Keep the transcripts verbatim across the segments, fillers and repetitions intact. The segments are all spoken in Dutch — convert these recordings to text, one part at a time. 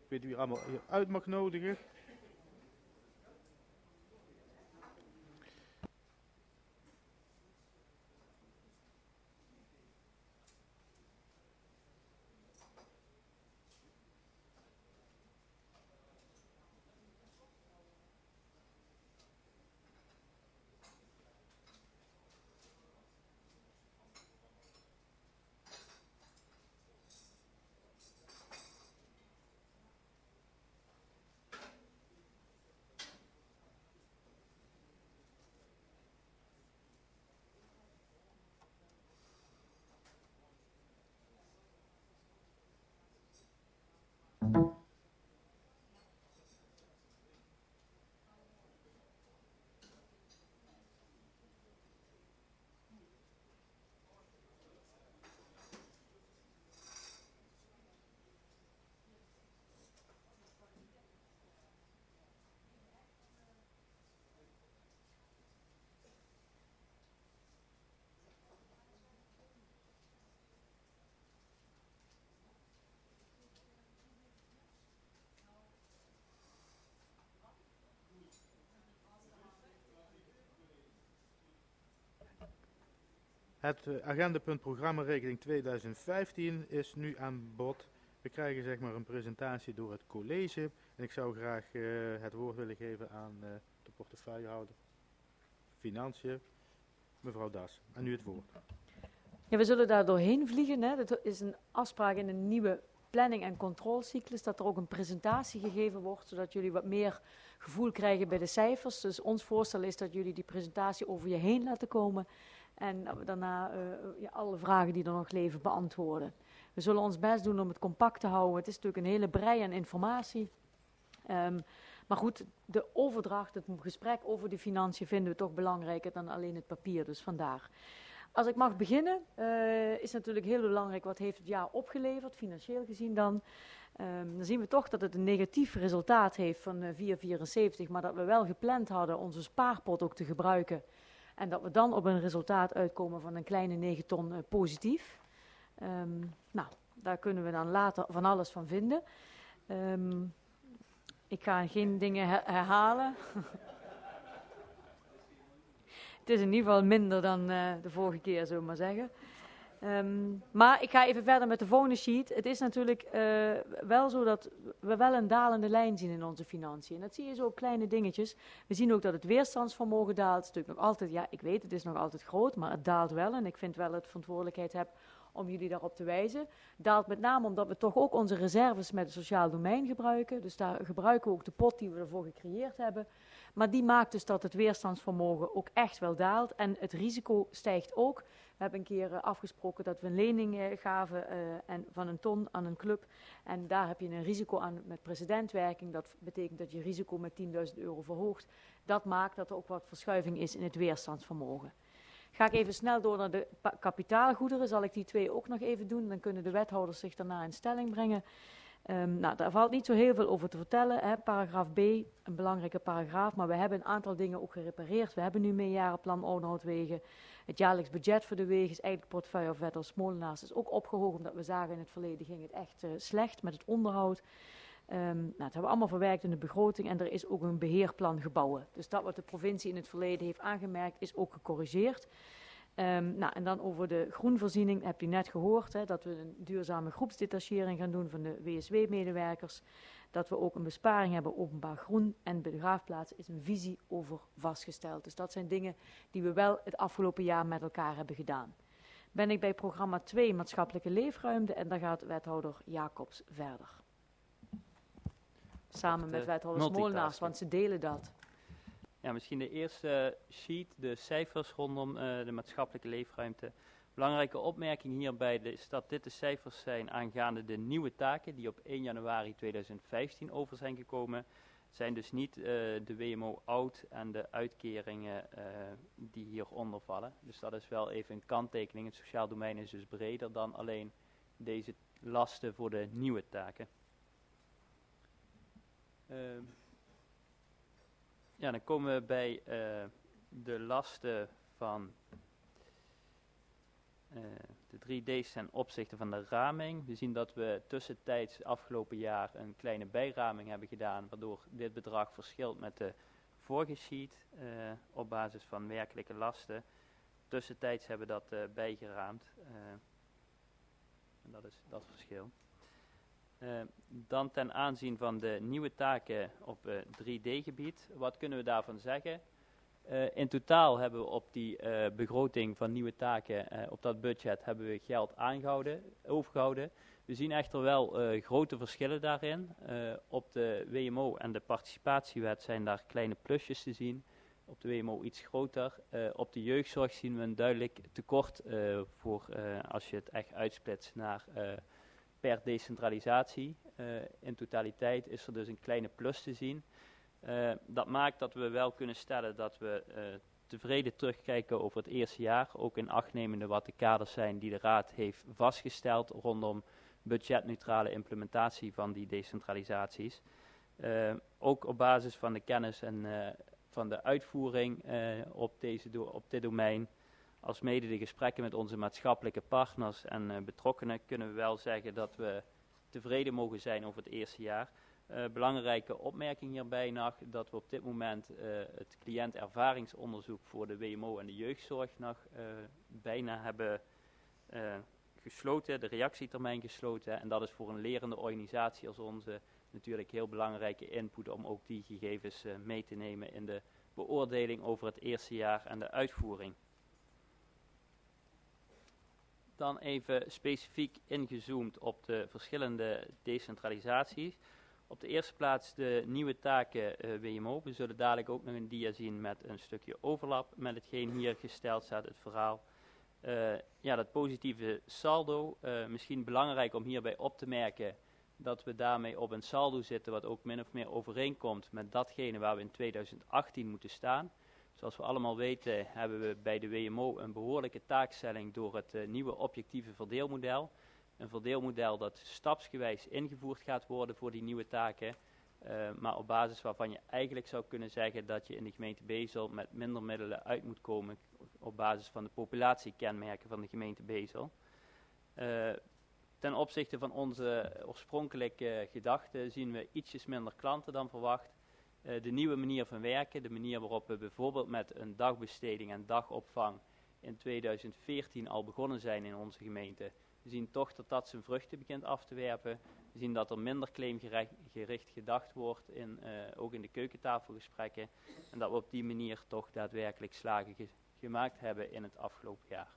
weet wie er allemaal hier uit mag nodigen. Het uh, agendapunt programmarekening tweeduizend vijftien is nu aan bod. We krijgen zeg maar een presentatie door het college. En ik zou graag uh, het woord willen geven aan uh, de portefeuillehouder Financiën, mevrouw Das. En nu het woord. Ja, we zullen daar doorheen vliegen. Hè. Dat is een afspraak in een nieuwe planning- en controlecyclus, dat er ook een presentatie gegeven wordt, zodat jullie wat meer gevoel krijgen bij de cijfers. Dus ons voorstel is dat jullie die presentatie over je heen laten komen en dat we daarna uh, ja, alle vragen die er nog leven beantwoorden. We zullen ons best doen om het compact te houden. Het is natuurlijk een hele brei aan informatie. Um, maar goed, de overdracht, het gesprek over de financiën vinden we toch belangrijker dan alleen het papier, dus vandaar. Als ik mag beginnen, uh, is natuurlijk heel belangrijk wat heeft het jaar opgeleverd, financieel gezien dan. Um, dan zien we toch dat het een negatief resultaat heeft van uh, vier komma vierenzeventig, maar dat we wel gepland hadden onze spaarpot ook te gebruiken. En dat we dan op een resultaat uitkomen van een kleine negen ton uh, positief. Um, nou, daar kunnen we dan later van alles van vinden. Um, ik ga geen dingen her- herhalen. Het is in ieder geval minder dan uh, de vorige keer, zullen we maar zeggen. Um, maar ik ga even verder met de volgende sheet. Het is natuurlijk uh, wel zo dat we wel een dalende lijn zien in onze financiën. En dat zie je zo op kleine dingetjes. We zien ook dat het weerstandsvermogen daalt. Het is natuurlijk nog altijd, ja, ik weet, het is nog altijd groot, maar het daalt wel. En ik vind wel dat ik verantwoordelijkheid heb om jullie daarop te wijzen. Daalt met name omdat we toch ook onze reserves met het sociaal domein gebruiken. Dus daar gebruiken we ook de pot die we ervoor gecreëerd hebben. Maar die maakt dus dat het weerstandsvermogen ook echt wel daalt. En het risico stijgt ook. We hebben een keer uh, afgesproken dat we een lening uh, gaven uh, en van een ton aan een club. En daar heb je een risico aan met precedentwerking. Dat betekent dat je risico met tienduizend euro verhoogt. Dat maakt dat er ook wat verschuiving is in het weerstandsvermogen. Ga ik even snel door naar de pa- kapitaalgoederen. Zal ik die twee ook nog even doen. Dan kunnen de wethouders zich daarna in stelling brengen. Um, nou, daar valt niet zo heel veel over te vertellen. Hè. Paragraaf B, een belangrijke paragraaf. Maar we hebben een aantal dingen ook gerepareerd. We hebben nu meerjarenplan onderhoudwegen. Het jaarlijks budget voor de wegen is eigenlijk portefeuille of wethouder Smolenaars is ook opgehoogd. Omdat we zagen in het verleden ging het echt uh, slecht met het onderhoud. Um, nou, dat hebben we allemaal verwerkt in de begroting. En er is ook een beheerplan gebouwen. Dus dat wat de provincie in het verleden heeft aangemerkt is ook gecorrigeerd. Um, nou, en dan over de groenvoorziening heb je net gehoord, hè, dat we een duurzame groepsdetachering gaan doen van de W S W-medewerkers. Dat we ook een besparing hebben openbaar groen en begraafplaats is een visie over vastgesteld. Dus dat zijn dingen die we wel het afgelopen jaar met elkaar hebben gedaan. Ben ik bij programma twee maatschappelijke leefruimte en daar gaat wethouder Jacobs verder. Samen met wethouder Smolenaars, want ze delen dat. Ja, misschien de eerste sheet, de cijfers rondom uh, de maatschappelijke leefruimte. Belangrijke opmerking hierbij is dat dit de cijfers zijn aangaande de nieuwe taken die op één januari tweeduizend vijftien over zijn gekomen. Het zijn dus niet uh, de W M O oud en de uitkeringen uh, die hieronder vallen. Dus dat is wel even een kanttekening. Het sociaal domein is dus breder dan alleen deze lasten voor de nieuwe taken. Uh, Ja, dan komen we bij uh, de lasten van uh, de drie D's ten opzichte van de raming. We zien dat we tussentijds afgelopen jaar een kleine bijraming hebben gedaan, waardoor dit bedrag verschilt met de vorige sheet uh, op basis van werkelijke lasten. Tussentijds hebben we dat uh, bijgeraamd. Uh, en dat is dat verschil. Uh, dan ten aanzien van de nieuwe taken op uh, drie D gebied. Wat kunnen we daarvan zeggen? Uh, in totaal hebben we op die uh, begroting van nieuwe taken, uh, op dat budget, hebben we geld aangehouden, overgehouden. We zien echter wel uh, grote verschillen daarin. Uh, op de W M O en de participatiewet zijn daar kleine plusjes te zien. Op de W M O iets groter. Uh, op de jeugdzorg zien we een duidelijk tekort uh, voor uh, als je het echt uitsplitst naar uh, per decentralisatie. Uh, in totaliteit is er dus een kleine plus te zien. Uh, dat maakt dat we wel kunnen stellen dat we uh, tevreden terugkijken over het eerste jaar. Ook in acht nemende wat de kaders zijn die de Raad heeft vastgesteld rondom budgetneutrale implementatie van die decentralisaties. Uh, ook op basis van de kennis en uh, van de uitvoering uh, op, deze do- op dit domein, als mede de gesprekken met onze maatschappelijke partners en uh, betrokkenen, kunnen we wel zeggen dat we tevreden mogen zijn over het eerste jaar. Uh, belangrijke opmerking hierbij nog, dat we op dit moment uh, het cliëntervaringsonderzoek voor de W M O en de jeugdzorg nog uh, bijna hebben uh, gesloten, de reactietermijn gesloten. En dat is voor een lerende organisatie als onze natuurlijk heel belangrijke input om ook die gegevens uh, mee te nemen in de beoordeling over het eerste jaar en de uitvoering. Dan even specifiek ingezoomd op de verschillende decentralisaties. Op de eerste plaats de nieuwe taken uh, W M O. We zullen dadelijk ook nog een dia zien met een stukje overlap met hetgeen hier gesteld staat, het verhaal. Uh, ja, dat positieve saldo. Uh, misschien belangrijk om hierbij op te merken dat we daarmee op een saldo zitten wat ook min of meer overeenkomt met datgene waar we in tweeduizend achttien moeten staan. Zoals we allemaal weten hebben we bij de W M O een behoorlijke taakstelling door het uh, nieuwe objectieve verdeelmodel. Een verdeelmodel dat stapsgewijs ingevoerd gaat worden voor die nieuwe taken. Uh, maar op basis waarvan je eigenlijk zou kunnen zeggen dat je in de gemeente Bezel met minder middelen uit moet komen op basis van de populatiekenmerken van de gemeente Bezel. Uh, ten opzichte van onze oorspronkelijke gedachten zien we ietsjes minder klanten dan verwacht. Uh, de nieuwe manier van werken, de manier waarop we bijvoorbeeld met een dagbesteding en dagopvang in tweeduizend veertien al begonnen zijn in onze gemeente. We zien toch dat dat zijn vruchten begint af te werpen. We zien dat er minder claimgericht gedacht wordt, in, uh, ook in de keukentafelgesprekken. En dat we op die manier toch daadwerkelijk slagen ge- gemaakt hebben in het afgelopen jaar.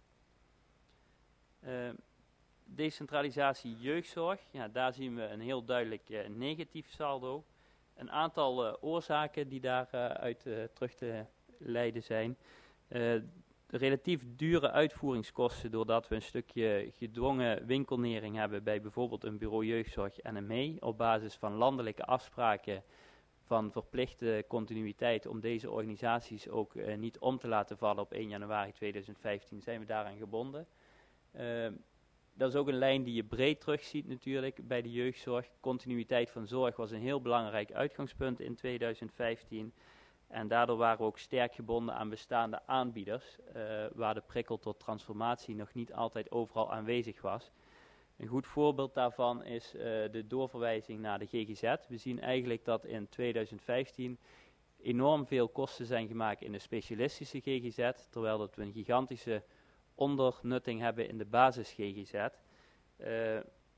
Uh, decentralisatie jeugdzorg, ja, daar zien we een heel duidelijk uh, negatief saldo. Een aantal uh, oorzaken die daaruit uh, uh, terug te leiden zijn. Uh, De relatief dure uitvoeringskosten doordat we een stukje gedwongen winkelnering hebben bij bijvoorbeeld een bureau jeugdzorg N M E op basis van landelijke afspraken van verplichte continuïteit om deze organisaties ook uh, niet om te laten vallen op één januari tweeduizend vijftien zijn we daaraan gebonden. Uh, dat is ook een lijn die je breed terugziet natuurlijk bij de jeugdzorg. Continuïteit van zorg was een heel belangrijk uitgangspunt in tweeduizend vijftien. En daardoor waren we ook sterk gebonden aan bestaande aanbieders, uh, waar de prikkel tot transformatie nog niet altijd overal aanwezig was. Een goed voorbeeld daarvan is uh, de doorverwijzing naar de G G Z. We zien eigenlijk dat in tweeduizend vijftien enorm veel kosten zijn gemaakt in de specialistische G G Z, terwijl dat we een gigantische ondernutting hebben in de basis G G Z. Uh,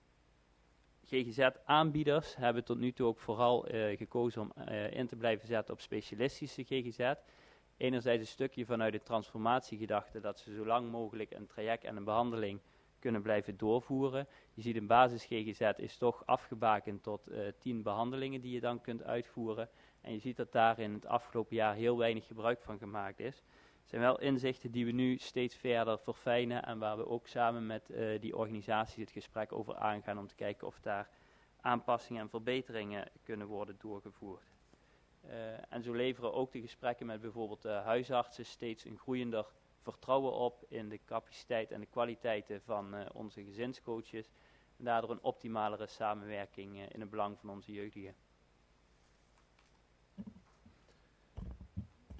G G Z-aanbieders hebben tot nu toe ook vooral uh, gekozen om uh, in te blijven zetten op specialistische G G Z. Enerzijds een stukje vanuit de transformatiegedachte dat ze zo lang mogelijk een traject en een behandeling kunnen blijven doorvoeren. Je ziet een basis G G Z is toch afgebakend tot uh, tien behandelingen die je dan kunt uitvoeren. En je ziet dat daar in het afgelopen jaar heel weinig gebruik van gemaakt is. Het zijn wel inzichten die we nu steeds verder verfijnen en waar we ook samen met uh, die organisaties het gesprek over aangaan om te kijken of daar aanpassingen en verbeteringen kunnen worden doorgevoerd. Uh, en zo leveren ook de gesprekken met bijvoorbeeld de huisartsen steeds een groeiender vertrouwen op in de capaciteit en de kwaliteiten van uh, onze gezinscoaches. En daardoor een optimalere samenwerking uh, in het belang van onze jeugdigen.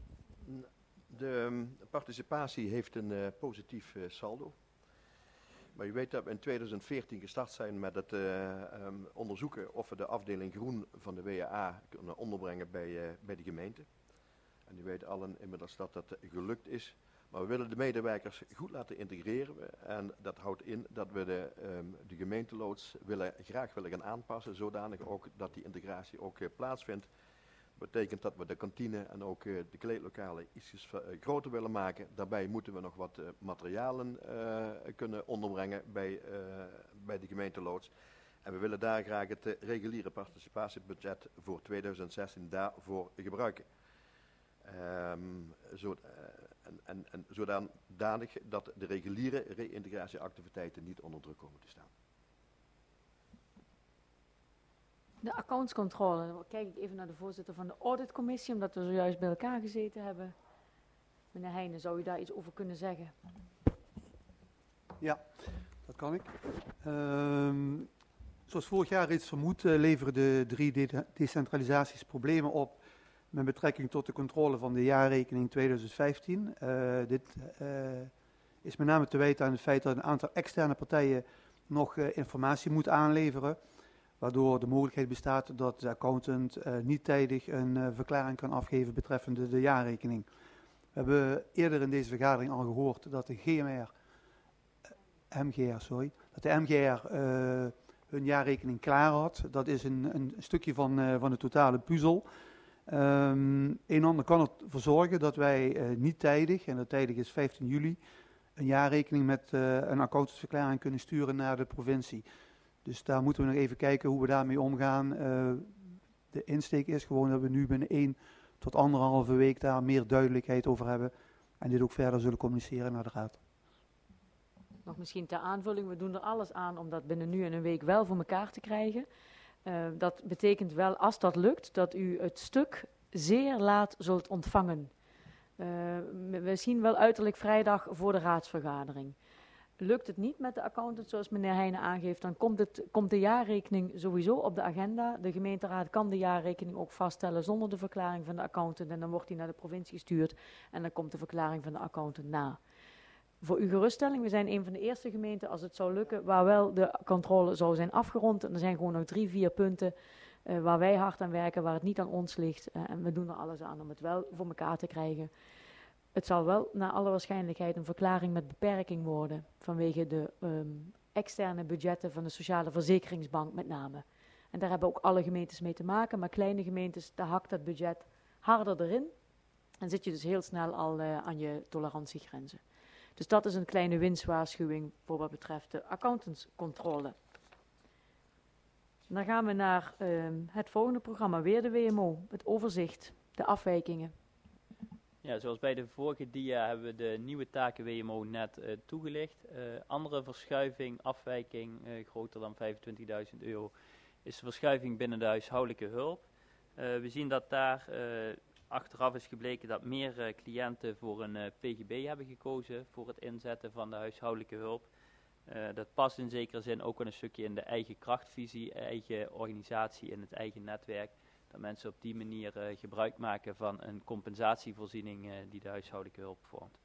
De um, participatie heeft een uh, positief uh, saldo. Maar u weet dat we in tweeduizend veertien gestart zijn met het uh, um, onderzoeken of we de afdeling groen van de W A A kunnen onderbrengen bij, uh, bij de gemeente. En u weet allen inmiddels dat dat gelukt is. Maar we willen de medewerkers goed laten integreren. En dat houdt in dat we de, um, de gemeenteloods willen, graag willen gaan aanpassen. Zodanig ook dat die integratie ook uh, plaatsvindt. Dat betekent dat we de kantine en ook uh, de kleedlokalen ietsjes uh, groter willen maken. Daarbij moeten we nog wat uh, materialen uh, kunnen onderbrengen bij, uh, bij de gemeenteloods. En we willen daar graag het uh, reguliere participatiebudget voor tweeduizend zestien daarvoor gebruiken. Um, zo, uh, en, en, en zodanig dat de reguliere reïntegratieactiviteiten niet onder druk komen te staan. De accountscontrole, dan kijk ik even naar de voorzitter van de auditcommissie, omdat we zojuist bij elkaar gezeten hebben. Meneer Heijnen, zou u daar iets over kunnen zeggen? Ja, dat kan ik. Um, zoals vorig jaar reeds vermoed, uh, leveren de drie de decentralisaties problemen op met betrekking tot de controle van de jaarrekening tweeduizend vijftien. Uh, dit uh, is met name te wijten aan het feit dat een aantal externe partijen nog uh, informatie moeten aanleveren, waardoor de mogelijkheid bestaat dat de accountant uh, niet tijdig een uh, verklaring kan afgeven betreffende de jaarrekening. We hebben eerder in deze vergadering al gehoord dat de G M R, uh, M G R, sorry, dat de M G R uh, hun jaarrekening klaar had. Dat is een, een stukje van, uh, van de totale puzzel. Um, een en ander kan ervoor zorgen dat wij uh, niet tijdig, en dat tijdig is vijftien juli, een jaarrekening met uh, een accountantsverklaring kunnen sturen naar de provincie. Dus daar moeten we nog even kijken hoe we daarmee omgaan. Uh, de insteek is gewoon dat we nu binnen één tot anderhalve week daar meer duidelijkheid over hebben. En dit ook verder zullen communiceren naar de raad. Nog misschien ter aanvulling, we doen er alles aan om dat binnen nu en een week wel voor elkaar te krijgen. Uh, dat betekent wel, als dat lukt, dat u het stuk zeer laat zult ontvangen. Uh, we zien wel uiterlijk vrijdag voor de raadsvergadering. Lukt het niet met de accountant, zoals meneer Heijnen aangeeft, dan komt, het, komt de jaarrekening sowieso op de agenda. De gemeenteraad kan de jaarrekening ook vaststellen zonder de verklaring van de accountant. En dan wordt die naar de provincie gestuurd en dan komt de verklaring van de accountant na. Voor uw geruststelling, we zijn een van de eerste gemeenten, als het zou lukken, waar wel de controle zou zijn afgerond. En er zijn gewoon nog drie, vier punten uh, waar wij hard aan werken, waar het niet aan ons ligt. Uh, en we doen er alles aan om het wel voor elkaar te krijgen. Het zal wel naar alle waarschijnlijkheid een verklaring met beperking worden, vanwege de um, externe budgetten van de Sociale Verzekeringsbank met name. En daar hebben ook alle gemeentes mee te maken, maar kleine gemeentes, daar hakt dat budget harder erin. En zit je dus heel snel al uh, aan je tolerantiegrenzen. Dus dat is een kleine winstwaarschuwing voor wat betreft de accountantscontrole. Dan gaan we naar uh, het volgende programma, weer de W M O, het overzicht, de afwijkingen. Ja, zoals bij de vorige dia hebben we de nieuwe taken W M O net uh, toegelicht. Uh, andere verschuiving, afwijking, uh, groter dan vijfentwintigduizend euro, is de verschuiving binnen de huishoudelijke hulp. Uh, we zien dat daar uh, achteraf is gebleken dat meer uh, cliënten voor een uh, P G B hebben gekozen voor het inzetten van de huishoudelijke hulp. Uh, dat past in zekere zin ook wel een stukje in de eigen krachtvisie, eigen organisatie in het eigen netwerk. Dat mensen op die manier uh, gebruik maken van een compensatievoorziening uh, die de huishoudelijke hulp vormt.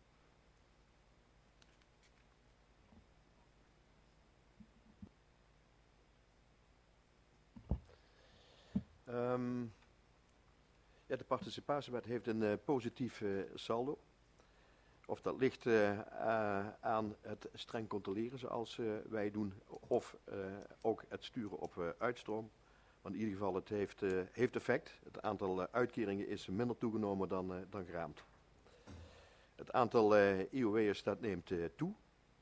Um, ja, de participatiewet heeft een uh, positief uh, saldo. Of dat ligt uh, uh, aan het streng controleren zoals uh, wij doen, of uh, ook het sturen op uh, uitstroom. Maar in ieder geval, het heeft, uh, heeft effect. Het aantal uh, uitkeringen is minder toegenomen dan, uh, dan geraamd. Het aantal uh, I O W'ers dat neemt uh, toe.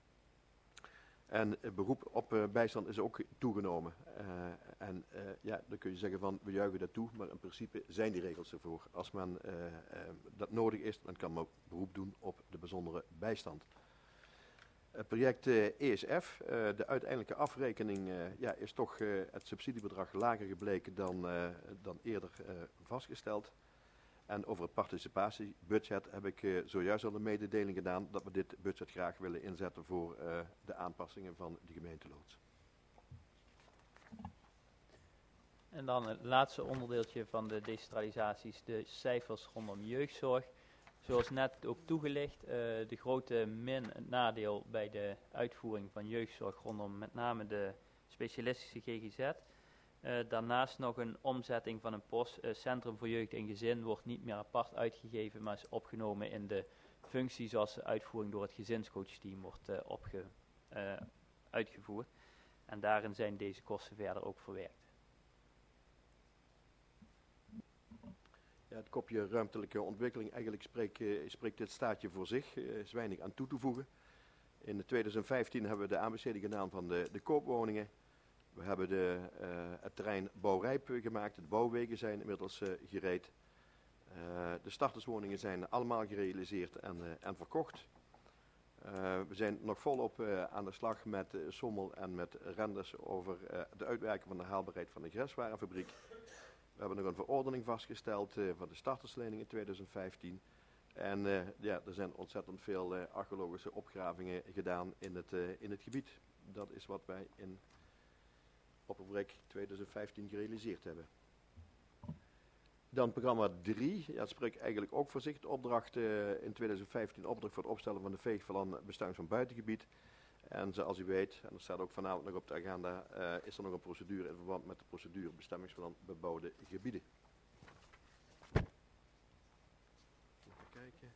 En het beroep op uh, bijstand is ook toegenomen. Uh, en uh, ja, dan kun je zeggen van, we juichen dat toe, maar in principe zijn die regels ervoor. Als men uh, uh, dat nodig is, dan kan men ook beroep doen op de bijzondere bijstand. Het project uh, E S F, uh, de uiteindelijke afrekening, uh, ja, is toch uh, het subsidiebedrag lager gebleken dan, uh, dan eerder uh, vastgesteld. En over het participatiebudget heb ik uh, zojuist al een mededeling gedaan dat we dit budget graag willen inzetten voor uh, de aanpassingen van de gemeenteloods. En dan het laatste onderdeeltje van de decentralisaties, de cijfers rondom jeugdzorg. zoals net ook toegelicht, uh, de grote min, het nadeel bij de uitvoering van jeugdzorg rondom met name de specialistische G G Z. Uh, daarnaast nog een omzetting van een post, uh, Centrum voor Jeugd en Gezin, wordt niet meer apart uitgegeven, maar is opgenomen in de functie zoals de uitvoering door het gezinscoachteam wordt uh, opge, uh, uitgevoerd. En daarin zijn deze kosten verder ook verwerkt. Ja, het kopje ruimtelijke ontwikkeling, eigenlijk spreekt, uh, spreekt dit staatje voor zich, er uh, is weinig aan toe te voegen. In tweeduizend vijftien hebben we de aanbesteding gedaan van de, de koopwoningen. We hebben de, uh, het terrein bouwrijp gemaakt, de bouwwegen zijn inmiddels uh, gereed. Uh, de starterswoningen zijn allemaal gerealiseerd en, uh, en verkocht. Uh, we zijn nog volop uh, aan de slag met uh, Sommel en met Renders over uh, de uitwerking van de haalbaarheid van de greswarenfabriek. We hebben nog een verordening vastgesteld uh, voor de starterslening in tweeduizend vijftien. En uh, ja, er zijn ontzettend veel uh, archeologische opgravingen gedaan in het, uh, in het gebied. Dat is wat wij in Opperbreek tweeduizend vijftien gerealiseerd hebben. Dan programma drie, ja, dat spreekt eigenlijk ook voor zich. De opdracht uh, in tweeduizend vijftien, opdracht voor het opstellen van de veegplan bestuiving van buitengebied. En zoals u weet, en dat staat ook vanavond nog op de agenda, uh, is er nog een procedure in verband met de procedure bestemmingsplan bebouwde gebieden. Even kijken.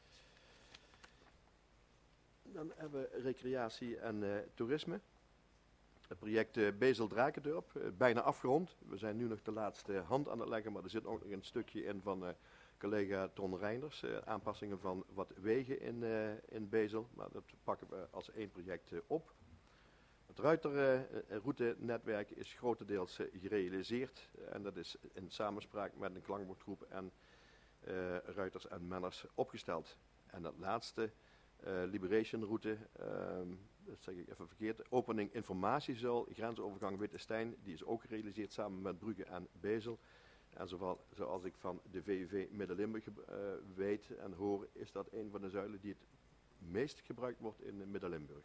Dan hebben we recreatie en uh, toerisme. Het project uh, Bezel-Drakendorp, uh, bijna afgerond. We zijn nu nog de laatste hand aan het leggen, maar er zit ook nog een stukje in van uh, collega Ton Reinders. Uh, aanpassingen van wat wegen in, uh, in Bezel, maar dat pakken we als één project uh, op. Het ruiterroutenetwerk uh, is grotendeels uh, gerealiseerd. Uh, en dat is in samenspraak met een klankbordgroep en uh, ruiters en menners opgesteld. En het laatste, uh, Liberation route, uh, dat zeg ik even verkeerd, opening informatiezuil, grensovergang Wittestein, die is ook gerealiseerd samen met Brugge en Bezel. En zowel, zoals ik van de V U V Midden-Limburg uh, weet en hoor, is dat een van de zuilen die het meest gebruikt wordt in Midden-Limburg.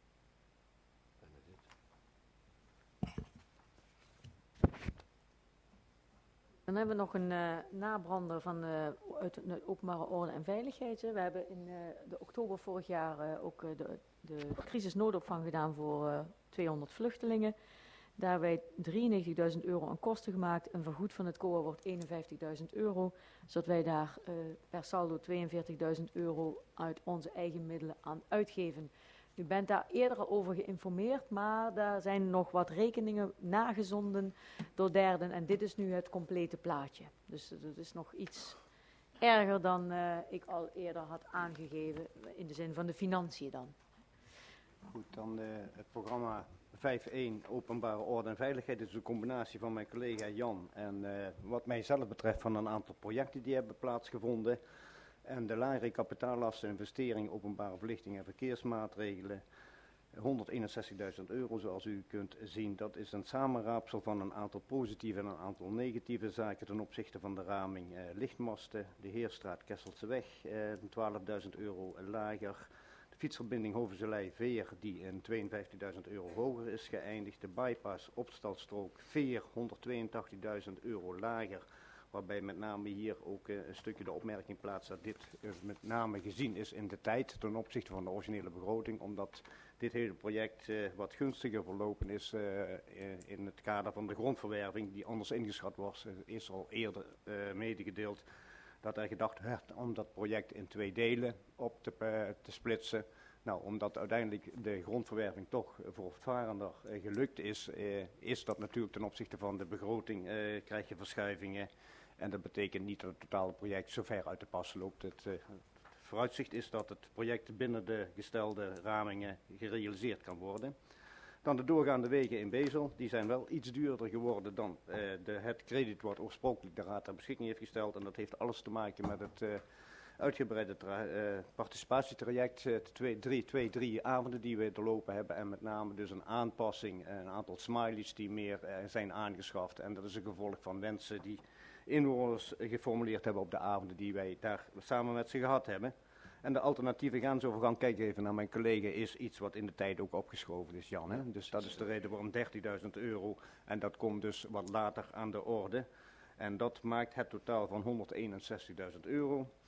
Dan hebben we nog een uh, nabrander van, uh, uit de openbare orde en veiligheid. We hebben in uh, de oktober vorig jaar uh, ook uh, de, de crisisnoodopvang gedaan voor uh, tweehonderd vluchtelingen. Daarbij drieënnegentigduizend euro aan kosten gemaakt. Een vergoed van het C O A wordt eenenvijftigduizend euro. Zodat wij daar uh, per saldo tweeënveertigduizend euro uit onze eigen middelen aan uitgeven. U bent daar eerder over geïnformeerd, maar daar zijn nog wat rekeningen nagezonden door derden. En dit is nu het complete plaatje. Dus dat is nog iets erger dan uh, ik al eerder had aangegeven, in de zin van de financiën dan. Goed, dan uh, het programma vijf punt één, openbare orde en veiligheid. Dit is een combinatie van mijn collega Jan en uh, wat mijzelf betreft van een aantal projecten die hebben plaatsgevonden. En de lagere kapitaallasten, investeringen, openbare verlichting en verkeersmaatregelen, honderdeenenzestigduizend euro zoals u kunt zien. Dat is een samenraapsel van een aantal positieve en een aantal negatieve zaken ten opzichte van de raming. Uh, lichtmasten, de Heerstraat Kesselseweg, uh, twaalfduizend euro lager. De fietsverbinding Hovenselij-Veer die in tweeënvijftigduizend euro hoger is geëindigd. De bypass opstalstrook Veer, honderdtweeëntachtigduizend euro lager. Waarbij met name hier ook uh, een stukje de opmerking plaatst dat dit uh, met name gezien is in de tijd ten opzichte van de originele begroting. Omdat dit hele project uh, wat gunstiger verlopen is uh, in het kader van de grondverwerving die anders ingeschat was. Uh, is al eerder uh, medegedeeld dat er gedacht werd om dat project in twee delen op te, uh, te splitsen. Nou, omdat uiteindelijk de grondverwerving toch voortvarender uh, gelukt is, uh, is dat natuurlijk ten opzichte van de begroting uh, krijg je verschuivingen. En dat betekent niet dat het totale project zo ver uit de pas loopt. Het uh, vooruitzicht is dat het project binnen de gestelde ramingen gerealiseerd kan worden. Dan de doorgaande wegen in Bezel, die zijn wel iets duurder geworden dan uh, de, het krediet wat oorspronkelijk de Raad ter beschikking heeft gesteld. En dat heeft alles te maken met het uh, uitgebreide uh, participatietraject, uh, twee, drie, twee, drie avonden die we doorlopen hebben. En met name dus een aanpassing, uh, een aantal smileys die meer uh, zijn aangeschaft. En dat is een gevolg van wensen die inwoners uh, geformuleerd hebben op de avonden die wij daar samen met ze gehad hebben. En de alternatieve grensovergang, kijk even naar mijn collega, is iets wat in de tijd ook opgeschoven is, Jan. Hè? Dus dat is de reden waarom dertigduizend euro en dat komt dus wat later aan de orde. En dat maakt het totaal van honderdeenenzestigduizend euro.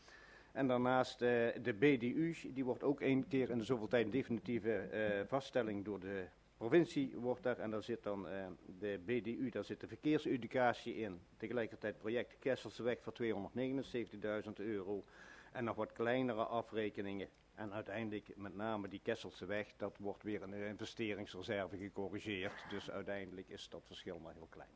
En daarnaast uh, de B D U, die wordt ook één keer in de zoveel tijd een definitieve uh, vaststelling door de provincie wordt daar. En daar zit dan uh, de B D U, daar zit de verkeerseducatie in. Tegelijkertijd project Kesselseweg voor tweehonderdnegenenzeventigduizend euro. En nog wat kleinere afrekeningen. En uiteindelijk met name die Kesselseweg, dat wordt weer in de investeringsreserve gecorrigeerd. Dus uiteindelijk is dat verschil maar heel klein.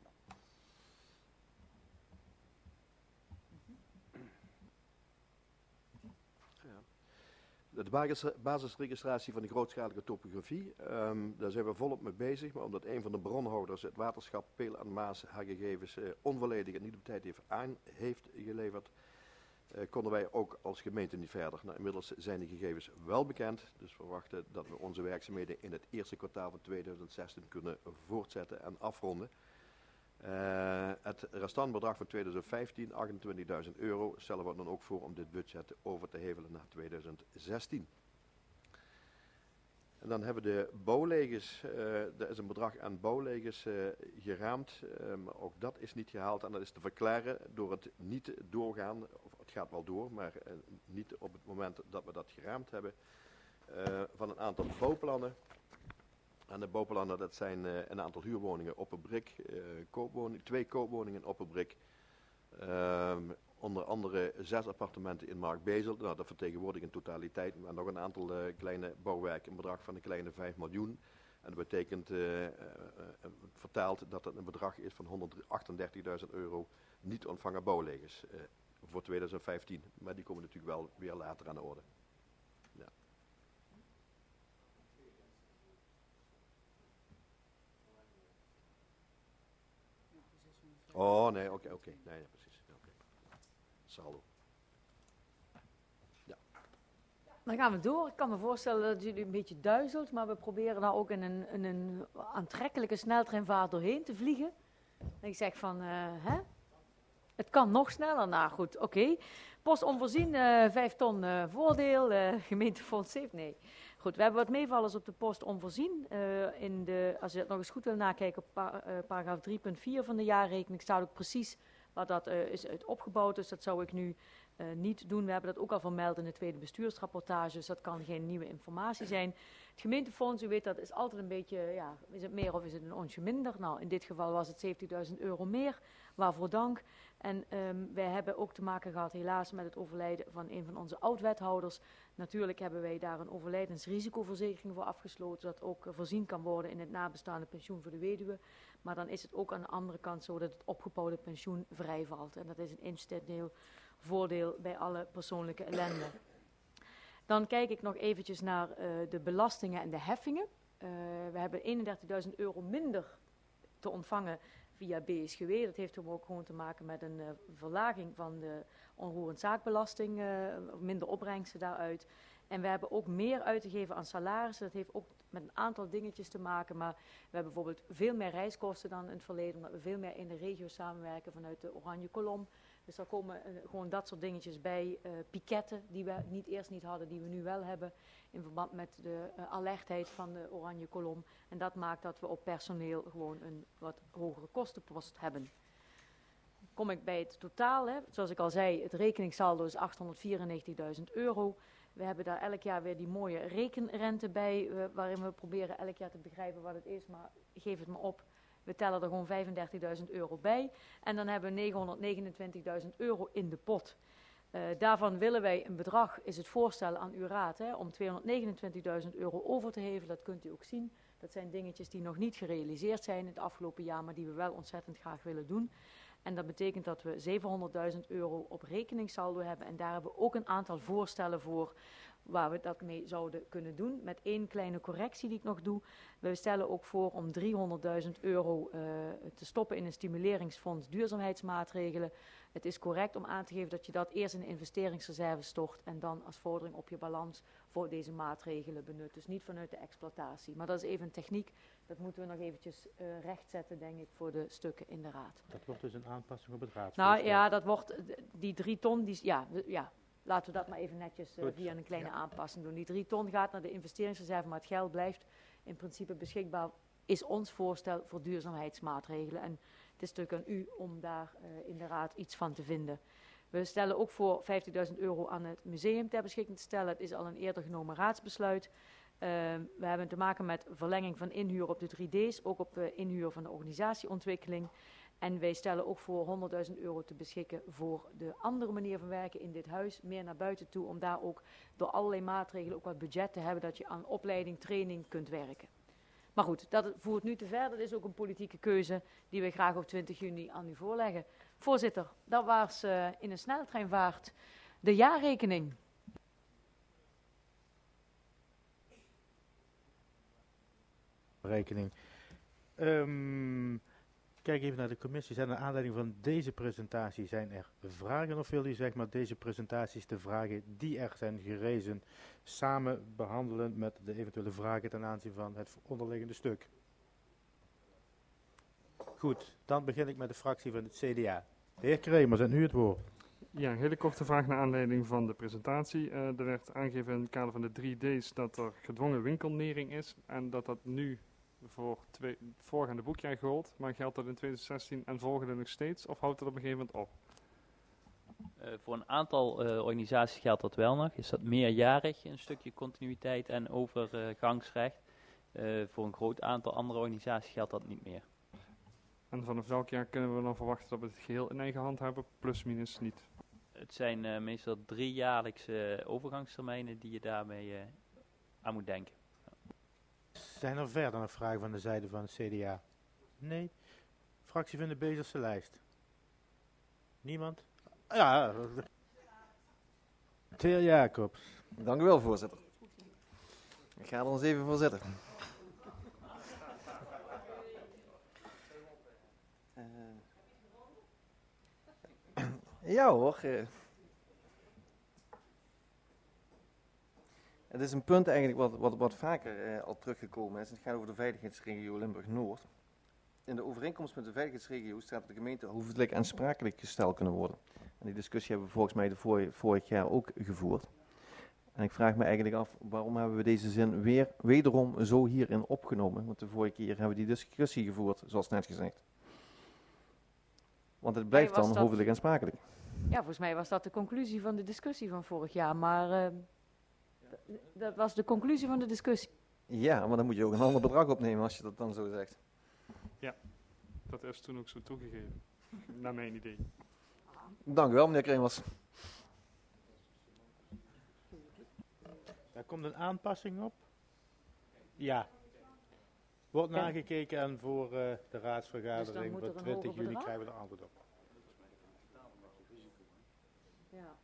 De basis, basisregistratie van de grootschalige topografie, um, daar zijn we volop mee bezig. Maar omdat een van de bronhouders, het waterschap Peel en Maas, haar gegevens uh, onvolledig en niet op tijd heeft aan heeft geleverd, uh, konden wij ook als gemeente niet verder. Nou, inmiddels zijn de gegevens wel bekend, dus we verwachten dat we onze werkzaamheden in het eerste kwartaal van tweeduizend zestien kunnen voortzetten en afronden. Uh, het restant bedrag van tweeduizend vijftien, achtentwintigduizend euro, stellen we dan ook voor om dit budget over te hevelen naar tweeduizend zestien. En dan hebben we de bouwleges, uh, er is een bedrag aan bouwleges uh, geraamd, uh, maar ook dat is niet gehaald en dat is te verklaren door het niet doorgaan, of het gaat wel door, maar uh, niet op het moment dat we dat geraamd hebben, uh, van een aantal bouwplannen. En de bouwplannen, dat zijn uh, een aantal huurwoningen op een brik, uh, koopwoning, twee koopwoningen op een brik. Uh, onder andere zes appartementen in Markbezel. Nou, dat vertegenwoordigt in totaliteit, maar nog een aantal uh, kleine bouwwerken, een bedrag van een kleine vijf miljoen. En dat betekent, uh, uh, uh, vertaald, dat het een bedrag is van honderdachtendertigduizend euro niet ontvangen bouwleges uh, voor tweeduizend vijftien. Maar die komen natuurlijk wel weer later aan de orde. Ja. Oh, nee, oké, okay, oké. Okay. Nee, nee, precies. Okay. Saldo. Ja. Dan gaan we door. Ik kan me voorstellen dat jullie een beetje duizelt, maar we proberen daar ook in een, in een aantrekkelijke sneltreinvaart doorheen te vliegen. En ik zeg van, uh, hè? Het kan nog sneller. Nou goed, oké. Okay. Post onvoorzien, uh, vijf ton uh, voordeel, uh, gemeentefonds heeft, nee. Goed, we hebben wat meevallers op de post onvoorzien. Uh, in de, als je het nog eens goed wil nakijken, op pa, uh, paragraaf drie punt vier van de jaarrekening staat ook precies wat dat uh, is uit opgebouwd. Dus dat zou ik nu uh, niet doen. We hebben dat ook al vermeld in de tweede bestuursrapportage, dus dat kan geen nieuwe informatie zijn. Het gemeentefonds, u weet, dat is altijd een beetje, ja, is het meer of is het een onsje minder? Nou, in dit geval was het zeventigduizend euro meer, waarvoor dank. En um, wij hebben ook te maken gehad helaas met het overlijden van een van onze oud-wethouders. Natuurlijk hebben wij daar een overlijdensrisicoverzekering voor afgesloten, dat ook uh, voorzien kan worden in het nabestaande pensioen voor de weduwe. Maar dan is het ook aan de andere kant zo dat het opgebouwde pensioen vrijvalt. En dat is een incidenteel voordeel bij alle persoonlijke ellende. Dan kijk ik nog eventjes naar uh, de belastingen en de heffingen. Uh, we hebben eenendertigduizend euro minder te ontvangen via B S G W. Dat heeft ook gewoon te maken met een uh, verlaging van de onroerend zaakbelasting, uh, minder opbrengsten daaruit. En we hebben ook meer uit te geven aan salarissen. Dat heeft ook met een aantal dingetjes te maken, maar we hebben bijvoorbeeld veel meer reiskosten dan in het verleden, omdat we veel meer in de regio samenwerken vanuit de Oranje Kolom. Dus daar komen uh, gewoon dat soort dingetjes bij. Uh, piketten die we niet eerst niet hadden, die we nu wel hebben. In verband met de uh, alertheid van de Oranje Kolom. En dat maakt dat we op personeel gewoon een wat hogere kostenpost hebben. Kom ik bij het totaal. Hè. Zoals ik al zei, het rekeningssaldo is achthonderdvierennegentigduizend euro. We hebben daar elk jaar weer die mooie rekenrente bij. Uh, waarin we proberen elk jaar te begrijpen wat het is. Maar geef het me op. We tellen er gewoon vijfendertigduizend euro bij. En dan hebben we negenhonderdnegenentwintigduizend euro in de pot. Uh, daarvan willen wij een bedrag, is het voorstel aan uw raad, hè, om tweehonderdnegenentwintigduizend euro over te hevelen. Dat kunt u ook zien. Dat zijn dingetjes die nog niet gerealiseerd zijn in het afgelopen jaar, maar die we wel ontzettend graag willen doen. En dat betekent dat we zevenhonderdduizend euro op rekeningssaldo hebben. En daar hebben we ook een aantal voorstellen voor waar we dat mee zouden kunnen doen. Met één kleine correctie die ik nog doe. We stellen ook voor om driehonderdduizend euro uh, te stoppen in een stimuleringsfonds duurzaamheidsmaatregelen. Het is correct om aan te geven dat je dat eerst in de investeringsreserve stort en dan als vordering op je balans voor deze maatregelen benut. Dus niet vanuit de exploitatie. Maar dat is even een techniek. Dat moeten we nog eventjes uh, rechtzetten, denk ik, voor de stukken in de raad. Dat wordt dus een aanpassing op het raadsvoorstel. Nou ja, dat wordt die drie ton, die, ja, ja, laten we dat maar even netjes uh, via een kleine ja. aanpassing doen. Die drie ton gaat naar de investeringsreserve, maar het geld blijft in principe beschikbaar, is ons voorstel voor duurzaamheidsmaatregelen. En het is natuurlijk aan u om daar uh, in de raad iets van te vinden. We stellen ook voor vijftigduizend euro aan het museum ter beschikking te stellen. Het is al een eerder genomen raadsbesluit. Uh, we hebben te maken met verlenging van inhuur op de drie D's, ook op de inhuur van de organisatieontwikkeling. En wij stellen ook voor honderdduizend euro te beschikken voor de andere manier van werken in dit huis. Meer naar buiten toe, om daar ook door allerlei maatregelen ook wat budget te hebben, dat je aan opleiding, training kunt werken. Maar goed, dat voert nu te ver. Dat is ook een politieke keuze die we graag op twintig juni aan u voorleggen. Voorzitter, dat was uh, in een sneltreinvaart de jaarrekening. Rekening. Um, kijk even naar de commissie. Zijn naar aanleiding van deze presentatie zijn er vragen, of wil u zeg maar deze presentaties, de vragen die er zijn gerezen, samen behandelen met de eventuele vragen ten aanzien van het onderliggende stuk? Goed, dan begin ik met de fractie van het C D A. De heer Kremers, en u het woord. Ja, een hele korte vraag naar aanleiding van de presentatie. Uh, er werd aangegeven in het kader van de drie D's dat er gedwongen winkelnering is en dat dat nu voor het voorgaande boekjaar geldt, maar geldt dat in twintig zestien en volgende nog steeds, of houdt dat op een gegeven moment op? Uh, voor een aantal uh, organisaties geldt dat wel nog. Is dat meerjarig, een stukje continuïteit en overgangsrecht. Uh, voor een groot aantal andere organisaties geldt dat niet meer. En vanaf welk jaar kunnen we dan verwachten dat we het geheel in eigen hand hebben, plus minus niet? Het zijn uh, meestal driejaarlijkse overgangstermijnen die je daarmee uh, aan moet denken. Zijn er verder nog vragen van de zijde van het C D A? Nee. Fractie van de Bezerse lijst? Niemand? Ja. De heer Jacobs. Dank u wel, voorzitter. Ik ga er ons even voor zitten. Uh, ja hoor. Uh, Het is een punt eigenlijk wat, wat, wat vaker uh, al teruggekomen is. Het gaat over de veiligheidsregio Limburg-Noord. In de overeenkomst met de veiligheidsregio staat dat de gemeente hoofdelijk aansprakelijk gesteld kunnen worden. En die discussie hebben we volgens mij de vor, vorig jaar ook gevoerd. En ik vraag me eigenlijk af, waarom hebben we deze zin weer wederom zo hierin opgenomen? Want de vorige keer hebben we die discussie gevoerd, zoals net gezegd. Want het blijft dan hoofdelijk aansprakelijk. Ja, volgens mij was dat de conclusie van de discussie van vorig jaar, maar... Uh... Dat was de conclusie van de discussie. Ja, maar dan moet je ook een ander bedrag opnemen als je dat dan zo zegt. Ja, dat is toen ook zo toegegeven, naar mijn idee. Dank u wel, meneer Kremers. Daar komt een aanpassing op? Ja. Wordt ja. nagekeken en voor uh, de raadsvergadering dus van twintig juli krijgen we er antwoord op. Ja.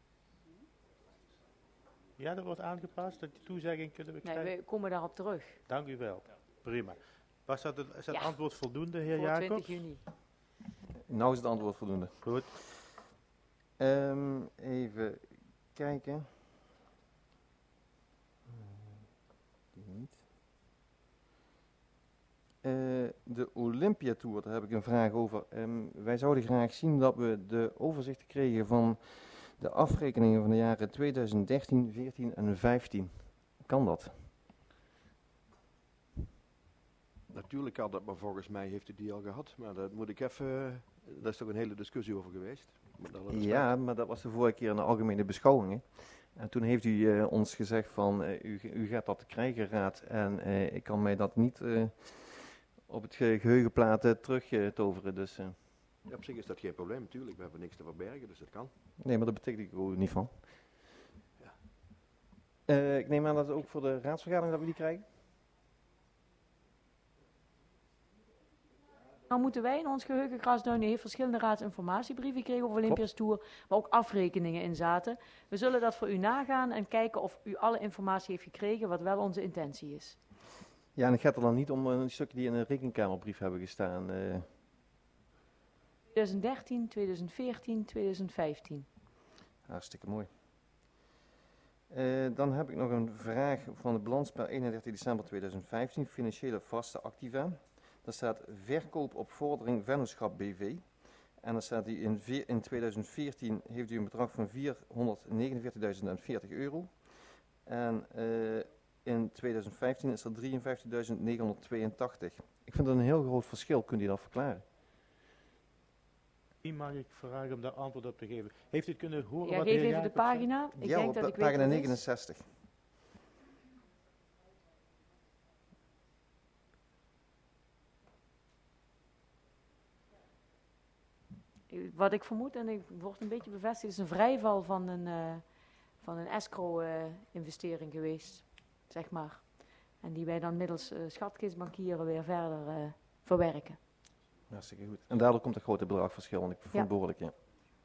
Ja, dat wordt aangepast. Dat die toezegging kunnen we krijgen. Nee, we komen daarop terug. Dank u wel. Prima. Was dat het, is dat ja. antwoord voldoende, heer Voor Jacobs? twintig juni. Nou is het antwoord voldoende. Goed. Um, even kijken. Die niet. Uh, de Olympia Tour, daar heb ik een vraag over. Um, wij zouden graag zien dat we de overzichten kregen van de afrekeningen van de jaren tweeduizend dertien, veertien en vijftien. Kan dat? Natuurlijk kan dat, maar volgens mij heeft hij die al gehad. Maar dat moet ik even... Daar is toch een hele discussie over geweest. Ja, maar dat was de vorige keer in de algemene beschouwingen. En toen heeft u uh, ons gezegd van, uh, u, u gaat dat krijgen, raad. En uh, ik kan mij dat niet uh, op het ge geheugenplaat terug uh, toveren. Dus, uh. ja, op zich is dat geen probleem, natuurlijk. We hebben niks te verbergen, dus dat kan. Nee, maar dat betekent ik ook niet van. Ja. Uh, ik neem aan dat het ook voor de raadsvergadering dat we die krijgen. Nou moeten wij in ons geheugen grasduinen heeft verschillende raadsinformatiebrieven gekregen over Olympia's Tour, waar ook afrekeningen in zaten. We zullen dat voor u nagaan en kijken of u alle informatie heeft gekregen, wat wel onze intentie is. Ja, en het gaat er dan niet om een stukje die in een rekenkamerbrief hebben gestaan. Uh... twintig dertien, twintig veertien, twintig vijftien. Hartstikke mooi. Uh, dan heb ik nog een vraag van de balans per eenendertig december tweeduizend vijftien, financiële vaste activa. Daar staat verkoop op vordering vennootschap B V. En dan staat die in, in tweeduizend veertien heeft u een bedrag van vierhonderdnegenenveertigduizend veertig euro. En uh, in tweeduizend vijftien is er drieënvijftigduizend negenhonderdtweeëntachtig. Ik vind dat een heel groot verschil. Kunt u dat verklaren? Wie mag ik vragen om daar antwoord op te geven? Heeft u het kunnen horen? Ja, wat geef heer even de Jacobs zei? pagina. Ik ja, denk op dat pa- ik weet pagina wat het is. negenenzestig. Wat ik vermoed, en ik word een beetje bevestigd, is een vrijval van een, uh, van een escrow-investering uh, geweest, zeg maar. En die wij dan middels uh, schatkistbankieren weer verder uh, verwerken. Hartstikke goed. En daardoor komt het grote bedragverschil, want ik vond Ja. behoorlijk, ja.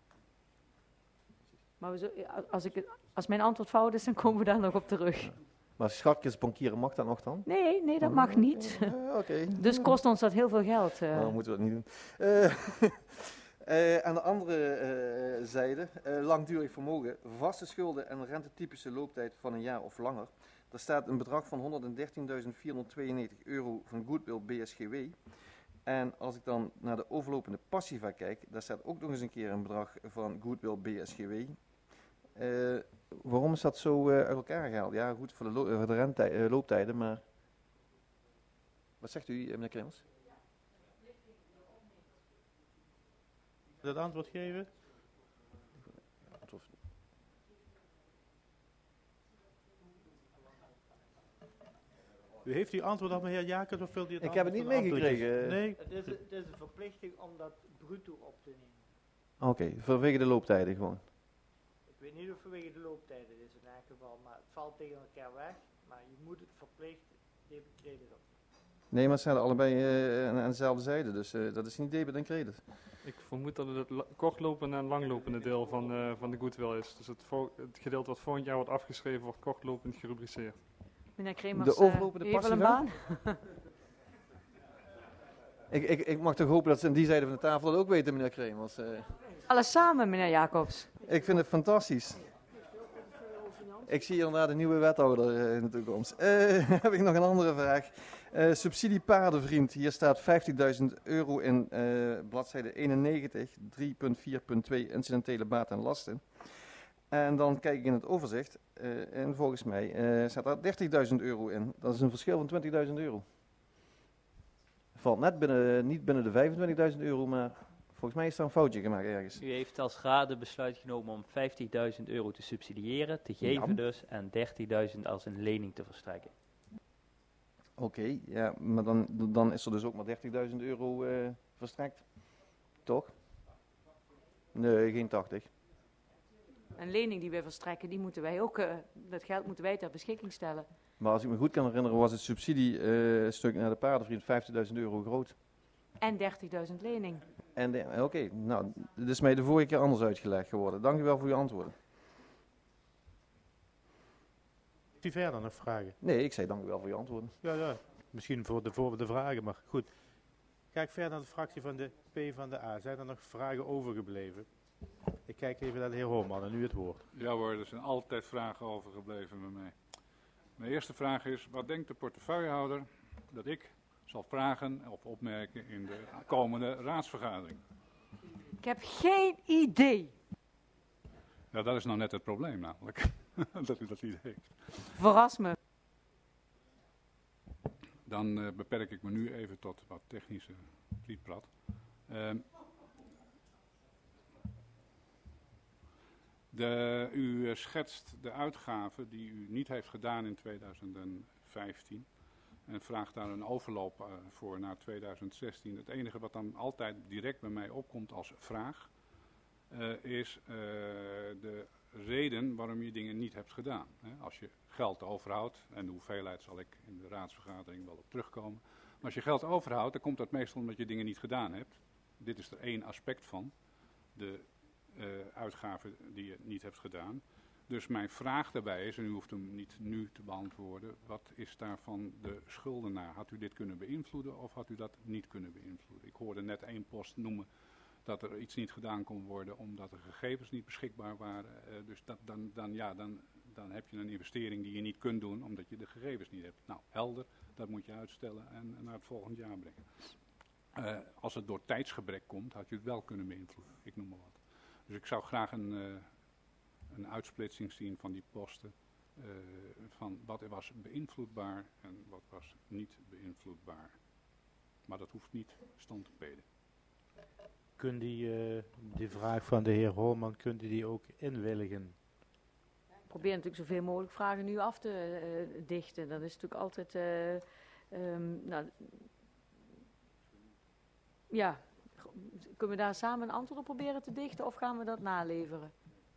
Maar we zo, als, ik, het- als mijn antwoord fout is, dan komen we daar nog op terug. Maar schatkistbankieren, mag dat nog dan? Nee, nee, dat mag niet. Uh, Oké. Okay. Dus kost ons dat heel veel geld. Uh. Nou, dan moeten we dat niet doen. Uh, uh, aan de andere uh, zijde, uh, langdurig vermogen, vaste schulden en rentetypische looptijd van een jaar of langer. Daar staat een bedrag van honderddertienduizend vierhonderdtweeënnegentig euro van Goodwill B S G W. En als ik dan naar de overlopende passiva kijk, daar staat ook nog eens een keer een bedrag van Goodwill B S G W. Uh, waarom is dat zo uh, uit elkaar gehaald? Ja, goed, voor de, lo- voor de rentij- uh, looptijden, maar... Wat zegt u, meneer Kremers? Dat antwoord geven? U heeft uw antwoord al, meneer Jacobs, of wilt u het Ik heb het niet meegekregen. Nee. Het is, het is een verplichting om dat bruto op te nemen. Oké, okay, vanwege de looptijden gewoon. Ik weet niet of vanwege de looptijden is in elk geval, maar het valt tegen elkaar weg. Maar je moet het verplicht debet credit op. Nee, maar het zijn allebei uh, aan, aan dezelfde zijde, dus uh, dat is niet debet en credit. Ik vermoed dat het het la- kortlopende en langlopende deel van, uh, van de goodwill is. Dus het, vo- het gedeelte wat volgend jaar wordt afgeschreven, wordt kortlopend gerubriceerd. Meneer Kremers, de overlopende uh, heeft wel een baan? ik, ik, ik mag toch hopen dat ze aan die zijde van de tafel dat ook weten, meneer Kremers. Uh. Alles samen, meneer Jacobs. Ik vind het fantastisch. Ik zie inderdaad een nieuwe wethouder uh, in de toekomst. Uh, heb ik nog een andere vraag. Uh, subsidie paardenvriend. Hier staat vijftigduizend euro in uh, bladzijde eenennegentig, drie punt vier punt twee incidentele baten en lasten. En dan kijk ik in het overzicht uh, en volgens mij uh, staat daar dertigduizend euro in. Dat is een verschil van twintigduizend euro. Valt net binnen, niet binnen de vijfentwintigduizend euro, maar volgens mij is daar een foutje gemaakt ergens. U heeft als raad besluit genomen om vijftigduizend euro te subsidiëren, te geven Ja. dus, en dertigduizend als een lening te verstrekken. Oké, okay, ja, maar dan, dan is er dus ook maar dertigduizend euro uh, verstrekt. Toch? Nee, geen tachtig. Een lening die wij verstrekken, die moeten wij ook, uh, dat geld moeten wij ter beschikking stellen. Maar als ik me goed kan herinneren, was het subsidiestuk uh, naar de paardenvriend vijftigduizend euro groot. En dertigduizend lening. En oké, okay, nou, dit is mij de vorige keer anders uitgelegd geworden. Dank u wel voor uw antwoorden. Heeft u verder nog vragen? Nee, ik zei dank u wel voor uw antwoorden. Ja, ja. Misschien voor de, voor de vragen, maar goed. Ga ik verder naar de fractie van de P van de A. Zijn er nog vragen overgebleven? Ik kijk even naar de heer Hoorman en nu het woord. Ja hoor, er zijn altijd vragen overgebleven bij mij. Mijn eerste vraag is, wat denkt de portefeuillehouder dat ik zal vragen of opmerken in de komende raadsvergadering? Ik heb geen idee. Ja, dat is nou net het probleem namelijk, dat u dat idee heeft. Verras me. Dan uh, beperk ik me nu even tot wat technische prietprat. Uh, de, u uh, schetst de uitgaven die u niet heeft gedaan in tweeduizend vijftien en vraagt daar een overloop uh, voor naar tweeduizend zestien. Het enige wat dan altijd direct bij mij opkomt als vraag uh, is uh, de reden waarom je dingen niet hebt gedaan. Hè? Als je geld overhoudt, en de hoeveelheid zal ik in de raadsvergadering wel op terugkomen. Maar als je geld overhoudt, dan komt dat meestal omdat je dingen niet gedaan hebt. Dit is er één aspect van, de uh, uitgaven die je niet hebt gedaan. Dus mijn vraag daarbij is, en u hoeft hem niet nu te beantwoorden, wat is daarvan de schuldenaar? Had u dit kunnen beïnvloeden of had u dat niet kunnen beïnvloeden? Ik hoorde net één post noemen dat er iets niet gedaan kon worden omdat de gegevens niet beschikbaar waren. Uh, dus dat, dan, dan, ja, dan, dan heb je een investering die je niet kunt doen omdat je de gegevens niet hebt. Nou, helder, dat moet je uitstellen en, en naar het volgend jaar brengen. Uh, als het door tijdsgebrek komt, had je het wel kunnen beïnvloeden. Ik noem maar wat. Dus ik zou graag een, uh, een uitsplitsing zien van die posten. Uh, van wat er was beïnvloedbaar en wat was niet beïnvloedbaar. Maar dat hoeft niet stand te peden. kunt die, uh, die vraag van de heer Holman, kunt u die ook inwilligen? Ik probeer natuurlijk zoveel mogelijk vragen nu af te uh, dichten. Dat is natuurlijk altijd... Uh, um, nou, ja, kunnen we daar samen een antwoord op proberen te dichten of gaan we dat naleveren?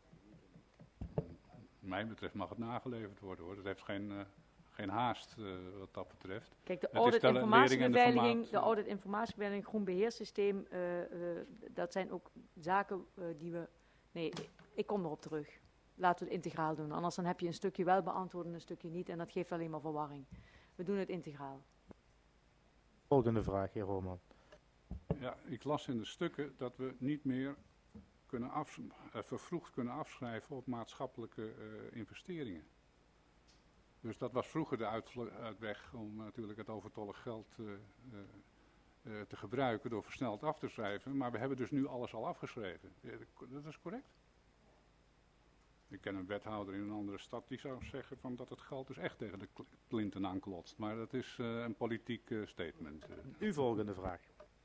Wat mij betreft mag het nageleverd worden, hoor. Dat heeft geen, uh, geen haast uh, wat dat betreft. Kijk, de audit-informatiebeveiliging, de audit-informatiebeveiliging, groen beheersysteem, uh, uh, dat zijn ook zaken uh, die we... Nee, ik kom erop terug. Laten we het integraal doen. Anders dan heb je een stukje wel beantwoord en een stukje niet. En dat geeft alleen maar verwarring. We doen het integraal. Volgende vraag, heer Roman. Ja, ik las in de stukken dat we niet meer kunnen af, uh, vervroegd kunnen afschrijven op maatschappelijke uh, investeringen. Dus dat was vroeger de uitweg om uh, natuurlijk het overtollig geld uh, uh, uh, te gebruiken door versneld af te schrijven. Maar we hebben dus nu alles al afgeschreven. Dat is correct? Ik ken een wethouder in een andere stad die zou zeggen van dat het geld dus echt tegen de plinten aanklotst. Maar dat is uh, een politiek uh, statement. Uh. Uw volgende vraag.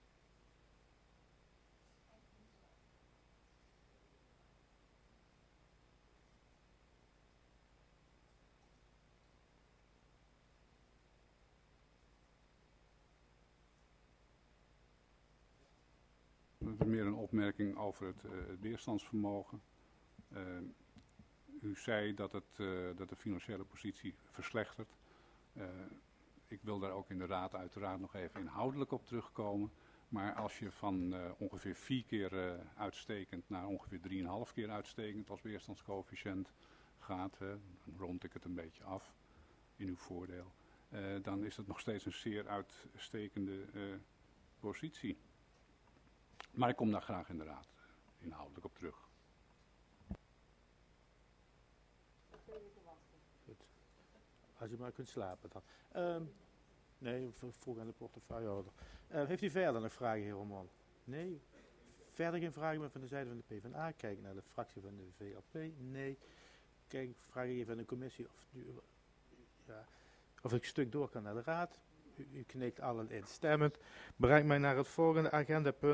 Dat is meer een opmerking over het uh, weerstandsvermogen. Uh, U zei dat, het, uh, dat de financiële positie verslechtert. Uh, ik wil daar ook in de raad uiteraard nog even inhoudelijk op terugkomen. Maar als je van uh, ongeveer vier keer uh, uitstekend naar ongeveer drieënhalf keer uitstekend als weerstandscoëfficiënt gaat, uh, dan rond ik het een beetje af in uw voordeel. Uh, dan is het nog steeds een zeer uitstekende uh, positie. Maar ik kom daar graag in de raad uh, inhoudelijk op terug. Als u maar kunt slapen dan. Um, nee, vroeg aan de portefeuillehouder. Uh, heeft u verder nog vragen, heer Roman? Nee? Verder geen vragen meer van de zijde van de PvdA? Kijk naar de fractie van de V L P? Nee. Kijk, vraag even aan de commissie of, u, ja, of ik een stuk door kan naar de raad. U, u knikt allen instemmend. Breng mij naar het volgende agendapunt.